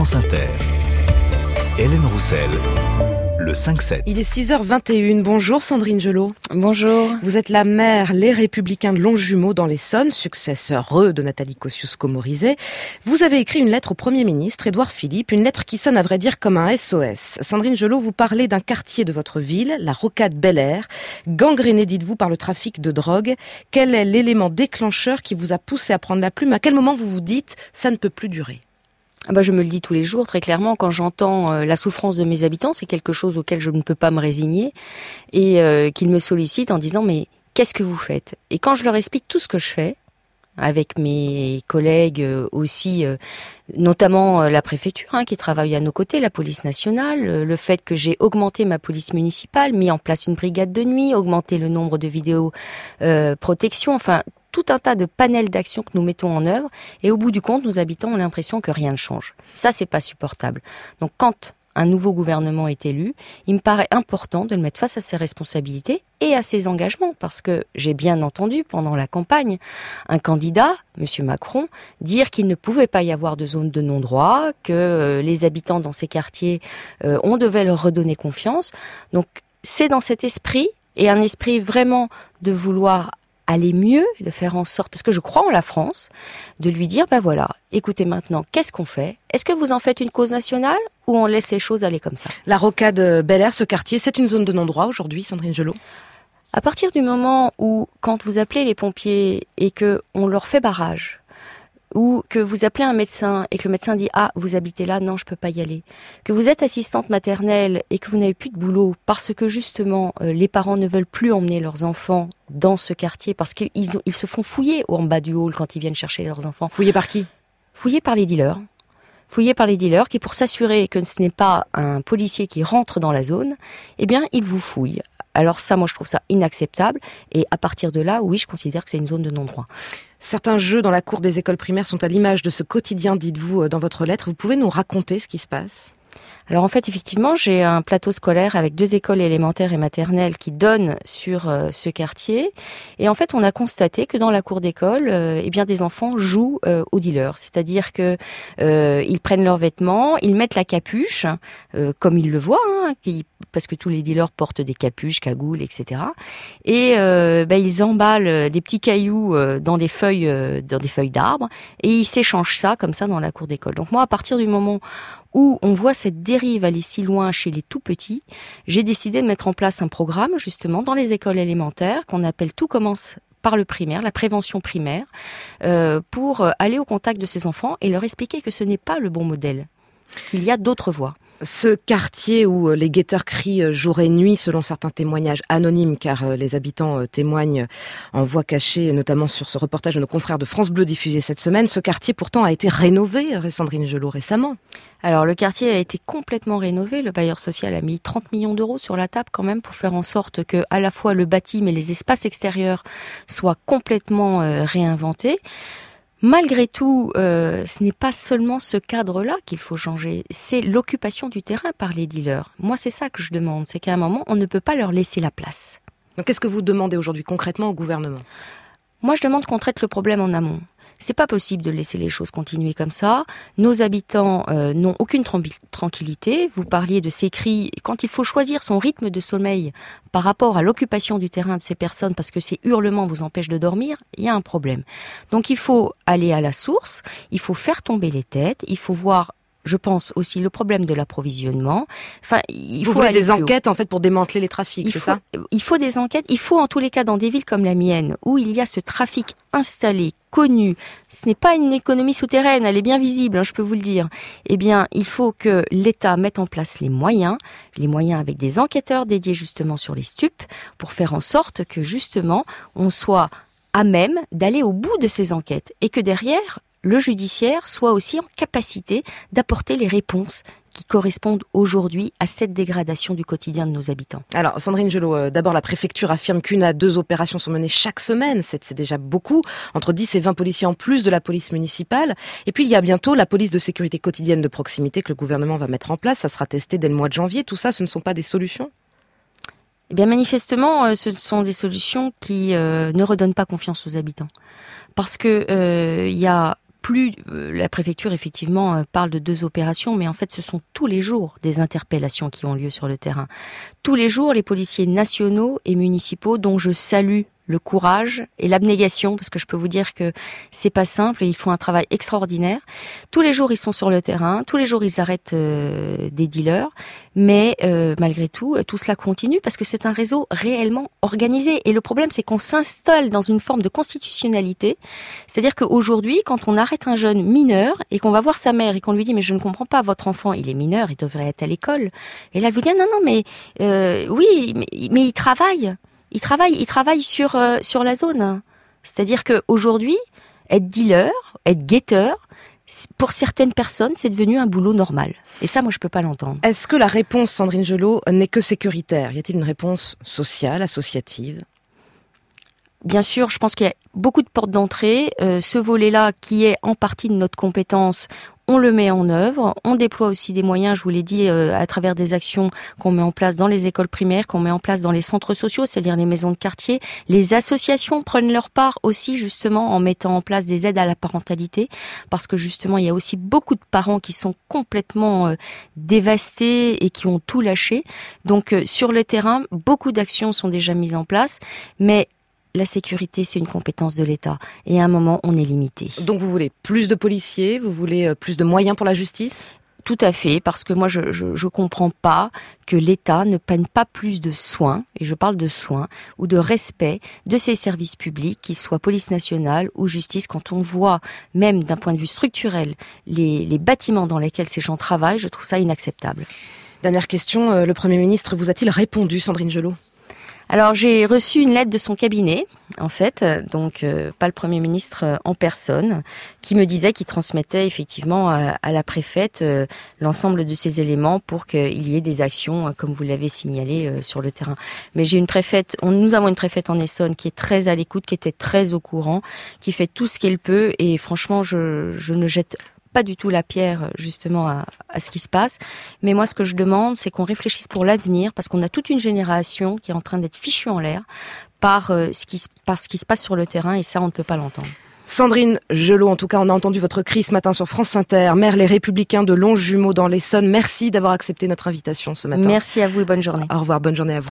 France Inter. Hélène Roussel, le 5-7. Il est 6h21. Bonjour Sandrine Gelot. Bonjour. Vous êtes la maire Les Républicains de Longjumeau dans l'Essonne, successeur de Nathalie Kosciusko-Morizet. Vous avez écrit une lettre au Premier ministre, Édouard Philippe, une lettre qui sonne à vrai dire comme un SOS. Sandrine Gelot, vous parlez d'un quartier de votre ville, la Rocade Bel-Air, gangréné, dites-vous, par le trafic de drogue. Quel est l'élément déclencheur qui vous a poussé à prendre la plume ? À quel moment vous vous dites « ça ne peut plus durer » ? Je me le dis tous les jours, très clairement, quand j'entends la souffrance de mes habitants, c'est quelque chose auquel je ne peux pas me résigner, et qu'ils me sollicitent en disant « mais qu'est-ce que vous faites ?» Et quand je leur explique tout ce que je fais, avec mes collègues aussi, notamment la préfecture qui travaille à nos côtés, la police nationale, le fait que j'ai augmenté ma police municipale, mis en place une brigade de nuit, augmenté le nombre de vidéos protection, enfin tout un tas de panels d'actions que nous mettons en œuvre, et au bout du compte, nos habitants ont l'impression que rien ne change. Ça, c'est pas supportable. Donc quand un nouveau gouvernement est élu, il me paraît important de le mettre face à ses responsabilités et à ses engagements, parce que j'ai bien entendu pendant la campagne un candidat, Monsieur Macron, dire qu'il ne pouvait pas y avoir de zone de non-droit, que les habitants dans ces quartiers, on devait leur redonner confiance. Donc c'est dans cet esprit, et un esprit vraiment de vouloir aller mieux, de faire en sorte, parce que je crois en la France, de lui dire, voilà, écoutez maintenant, qu'est-ce qu'on fait ? Est-ce que vous en faites une cause nationale ou on laisse les choses aller comme ça ? La Rocade Bel-Air, ce quartier, c'est une zone de non-droit aujourd'hui, Sandrine Gelot ? À partir du moment où, quand vous appelez les pompiers et que on leur fait barrage, ou que vous appelez un médecin et que le médecin dit « Ah, vous habitez là, non, je peux pas y aller », que vous êtes assistante maternelle et que vous n'avez plus de boulot parce que justement les parents ne veulent plus emmener leurs enfants dans ce quartier parce qu'ils se font fouiller en bas du hall quand ils viennent chercher leurs enfants. Fouillés par qui ? Fouillés par les dealers. Fouillés par les dealers qui, pour s'assurer que ce n'est pas un policier qui rentre dans la zone, ils vous fouillent. Alors ça, moi, je trouve ça inacceptable. Et à partir de là, oui, je considère que c'est une zone de non-droit. Certains jeux dans la cour des écoles primaires sont à l'image de ce quotidien, dites-vous dans votre lettre. Vous pouvez nous raconter ce qui se passe ? Alors en fait, effectivement, j'ai un plateau scolaire avec 2 écoles élémentaires et maternelles qui donnent sur ce quartier. Et en fait, on a constaté que dans la cour d'école, des enfants jouent aux dealers. C'est-à-dire que ils prennent leurs vêtements, ils mettent la capuche, comme ils le voient, parce que tous les dealers portent des capuches, cagoules, etc. Et ils emballent des petits cailloux dans des feuilles d'arbres, et ils s'échangent ça comme ça dans la cour d'école. Donc moi, à partir du moment où on voit cette dérive aller si loin chez les tout petits, j'ai décidé de mettre en place un programme justement dans les écoles élémentaires qu'on appelle Tout commence par le primaire, la prévention primaire, pour aller au contact de ces enfants et leur expliquer que ce n'est pas le bon modèle, qu'il y a d'autres voies. Ce quartier où les guetteurs crient jour et nuit, selon certains témoignages anonymes, car les habitants témoignent en voix cachée, notamment sur ce reportage de nos confrères de France Bleu diffusé cette semaine, ce quartier pourtant a été rénové, Sandrine Gelot, récemment. Alors le quartier a été complètement rénové, le bailleur social a mis 30 millions d'euros sur la table quand même pour faire en sorte que à la fois le bâti mais les espaces extérieurs soient complètement réinventés. Malgré tout, ce n'est pas seulement ce cadre-là qu'il faut changer, c'est l'occupation du terrain par les dealers. Moi, c'est ça que je demande, c'est qu'à un moment, on ne peut pas leur laisser la place. Donc, qu'est-ce que vous demandez aujourd'hui concrètement au gouvernement ? Moi, je demande qu'on traite le problème en amont. C'est pas possible de laisser les choses continuer comme ça. Nos habitants n'ont aucune tranquillité. Vous parliez de ces cris. Quand il faut choisir son rythme de sommeil par rapport à l'occupation du terrain de ces personnes, parce que ces hurlements vous empêchent de dormir, il y a un problème. Donc il faut aller à la source, il faut faire tomber les têtes, il faut voir, je pense aussi, le problème de l'approvisionnement. Enfin, Vous voulez des enquêtes en fait pour démanteler les trafics, c'est ça ? Il faut des enquêtes. Il faut en tous les cas dans des villes comme la mienne où il y a ce trafic installé, connu. Ce n'est pas une économie souterraine, elle est bien visible, je peux vous le dire. Il faut que l'État mette en place les moyens avec des enquêteurs dédiés justement sur les stupes pour faire en sorte que justement on soit à même d'aller au bout de ces enquêtes et que derrière le judiciaire soit aussi en capacité d'apporter les réponses qui correspondent aujourd'hui à cette dégradation du quotidien de nos habitants. Alors, Sandrine Gelot, d'abord, la préfecture affirme qu'1 à 2 opérations sont menées chaque semaine. C'est déjà beaucoup. Entre 10 et 20 policiers en plus de la police municipale. Et puis, il y a bientôt la police de sécurité quotidienne de proximité que le gouvernement va mettre en place. Ça sera testé dès le mois de janvier. Tout ça, ce ne sont pas des solutions ? Manifestement, ce sont des solutions qui ne redonnent pas confiance aux habitants. Parce que il y a plus la préfecture effectivement parle de 2 opérations, mais en fait ce sont tous les jours des interpellations qui ont lieu sur le terrain. Tous les jours, les policiers nationaux et municipaux, dont je salue le courage et l'abnégation, parce que je peux vous dire que c'est pas simple et ils font un travail extraordinaire. Tous les jours, ils sont sur le terrain, tous les jours, ils arrêtent des dealers, mais malgré tout cela continue parce que c'est un réseau réellement organisé. Et le problème, c'est qu'on s'installe dans une forme de constitutionnalité, c'est-à-dire qu'aujourd'hui, quand on arrête un jeune mineur et qu'on va voir sa mère et qu'on lui dit « mais je ne comprends pas, votre enfant, il est mineur, il devrait être à l'école », et là, elle vous dit « non, mais oui, mais il travaille ». Il travaille sur la zone. C'est-à-dire qu'aujourd'hui, être dealer, être guetteur, pour certaines personnes, c'est devenu un boulot normal. Et ça, moi, je peux pas l'entendre. Est-ce que la réponse, Sandrine Gelot, n'est que sécuritaire ? Y a-t-il une réponse sociale, associative ? Bien sûr, je pense qu'il y a beaucoup de portes d'entrée. Ce volet-là, qui est en partie de notre compétence, on le met en œuvre. On déploie aussi des moyens, je vous l'ai dit, à travers des actions qu'on met en place dans les écoles primaires, qu'on met en place dans les centres sociaux, c'est-à-dire les maisons de quartier. Les associations prennent leur part aussi, justement, en mettant en place des aides à la parentalité, parce que justement, il y a aussi beaucoup de parents qui sont complètement dévastés et qui ont tout lâché. Donc, sur le terrain, beaucoup d'actions sont déjà mises en place, mais la sécurité, c'est une compétence de l'État. Et à un moment, on est limité. Donc vous voulez plus de policiers, vous voulez plus de moyens pour la justice ? Tout à fait, parce que moi, je comprends pas que l'État ne prenne pas plus de soins, et je parle de soins, ou de respect de ses services publics, qu'ils soient police nationale ou justice, quand on voit, même d'un point de vue structurel, les bâtiments dans lesquels ces gens travaillent, je trouve ça inacceptable. Dernière question, le Premier ministre vous a-t-il répondu, Sandrine Gelot ? Alors j'ai reçu une lettre de son cabinet, en fait, donc pas le Premier ministre en personne, qui me disait qu'il transmettait effectivement à la préfète l'ensemble de ces éléments pour qu'il y ait des actions, comme vous l'avez signalé, sur le terrain. Mais nous avons une préfète en Essonne qui est très à l'écoute, qui était très au courant, qui fait tout ce qu'elle peut, et franchement, je ne jette pas du tout la pierre justement à ce qui se passe, mais moi ce que je demande, c'est qu'on réfléchisse pour l'avenir, parce qu'on a toute une génération qui est en train d'être fichue en l'air par ce qui se passe sur le terrain, et ça on ne peut pas l'entendre. Sandrine Gelot, en tout cas, on a entendu votre cri ce matin sur France Inter, maire Les Républicains de Longjumeau dans l'Essonne. Merci d'avoir accepté notre invitation ce matin. Merci à vous et bonne journée. Au revoir, bonne journée à vous.